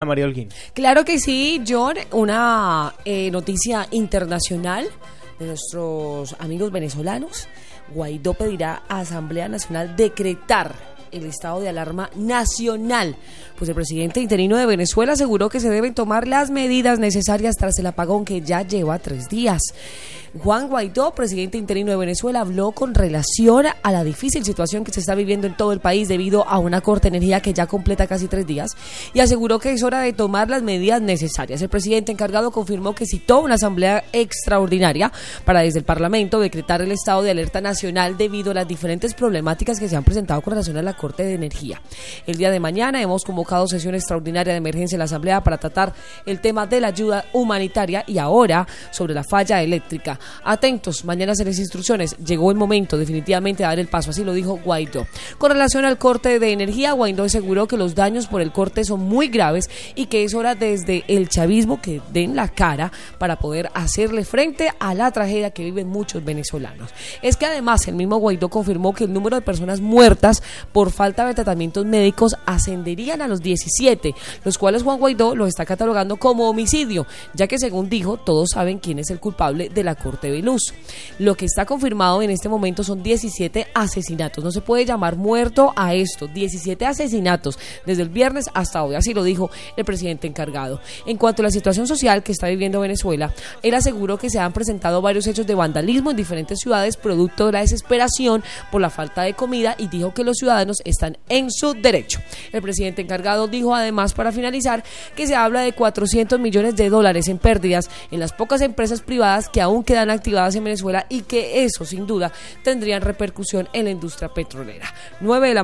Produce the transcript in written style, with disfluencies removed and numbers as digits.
María Holguín. Claro que sí, John, una noticia internacional de nuestros amigos venezolanos. Guaidó pedirá a Asamblea Nacional decretar el estado de alarma nacional, pues el presidente interino de Venezuela aseguró que se deben tomar las medidas necesarias tras el apagón que ya lleva 3 días. Juan Guaidó, presidente interino de Venezuela, habló con relación a la difícil situación que se está viviendo en todo el país debido a una corte de energía que ya completa casi 3 días y aseguró que es hora de tomar las medidas necesarias. El presidente encargado confirmó que citó una asamblea extraordinaria para desde el Parlamento decretar el estado de alerta nacional debido a las diferentes problemáticas que se han presentado con relación a la corte de energía. El día de mañana hemos convocado sesión extraordinaria de emergencia en la asamblea para tratar el tema de la ayuda humanitaria y ahora sobre la falla eléctrica. Atentos, mañana se les instrucciones. Llegó el momento definitivamente de dar el paso, así lo dijo Guaidó. Con relación al corte de energía, Guaidó aseguró que los daños por el corte son muy graves y que es hora desde el chavismo que den la cara para poder hacerle frente a la tragedia que viven muchos venezolanos. Es que además el mismo Guaidó confirmó que el número de personas muertas por falta de tratamientos médicos ascenderían a los 17, los cuales Juan Guaidó lo está catalogando como homicidio, ya que según dijo, todos saben quién es el culpable de la corte de luz. Lo que está confirmado en este momento son 17 asesinatos. No se puede llamar muerto a esto. 17 asesinatos desde el viernes hasta hoy. Así lo dijo el presidente encargado. En cuanto a la situación social que está viviendo Venezuela, él aseguró que se han presentado varios hechos de vandalismo en diferentes ciudades producto de la desesperación por la falta de comida y dijo que los ciudadanos están en su derecho. El presidente encargado dijo además, para finalizar, que se habla de $400 millones en pérdidas en las pocas empresas privadas que aún quedan activadas en Venezuela y que eso sin duda tendrían repercusión en la industria petrolera. 9 de la